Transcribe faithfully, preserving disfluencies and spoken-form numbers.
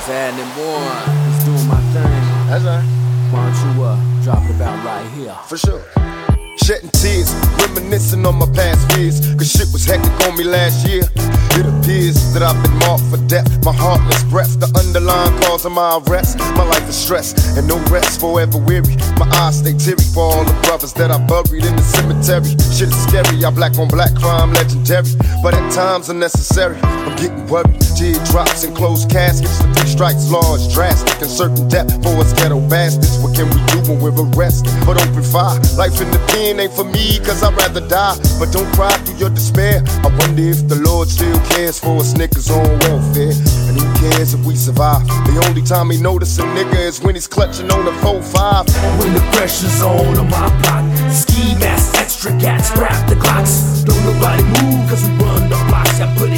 Just adding more, just doing my thing. That's right. Why don't you uh, drop it about right here? For sure. Shedding tears, reminiscing on my past fears, cause shit was hectic on me last year. It appears that I've been marked for death. My heartless breath, the underlying cause of my arrest. My life is stress and no rest, forever weary. My eyes stay teary for all the brothers that I buried in the cemetery. Shit is scary, I black on black crime legendary, but at times unnecessary. I'm getting worried, teardrops and closed caskets. The three strikes large, drastic, and certain death for us ghetto bastards. What can we do when we're arrested but open fire? Life in the pen ain't for me, cause I'd rather die. But don't cry through your despair. I wonder if the Lord still cares for us niggas on welfare. And who cares if we survive? The only time he notice a nigga is when he's clutching on a four five. When the pressure's on on my block, ski mask, extra cats, grab the Glocks. Don't nobody move, cause we run the blocks. I put it